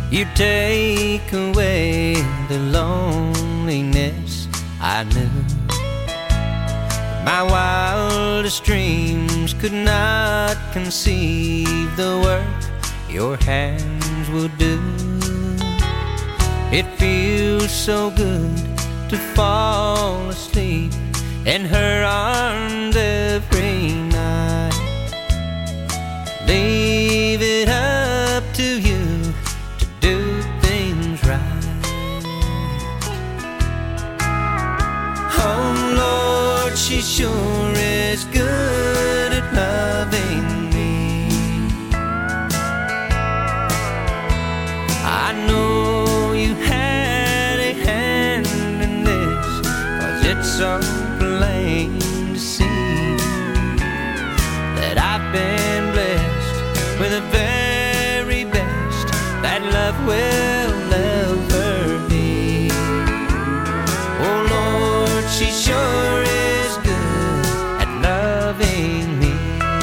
You take away the loneliness I knew. My wildest dreams could not conceive the work your hands will do. It feels so good to fall asleep in her arms every night. Leave it up to you to do things right. Oh Lord, she sure is good at loving me. I know you had a hand in this, 'cause it's so plain to see that I've been blessed with the very best that love will ever be. Oh Lord, she sure is good at loving me.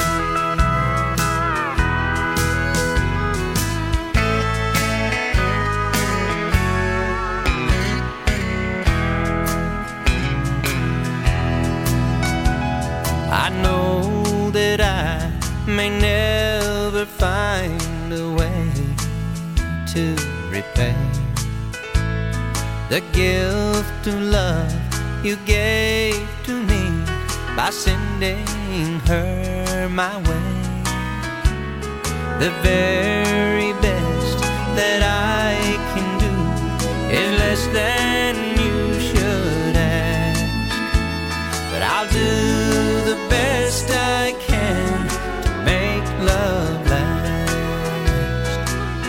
I know that I may never find a way to repay the gift of love you gave to me by sending her my way. The very best that I can do is less than you should ask, but I'll do the best I can to make love last.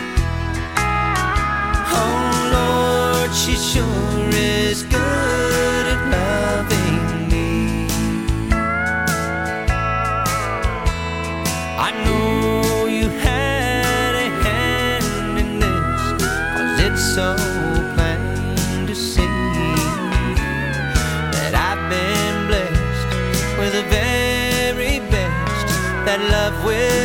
Oh Lord, she sure is good at loving me. I know you had a hand in this, 'cause it's so plain to see that I've been blessed with the very best that love will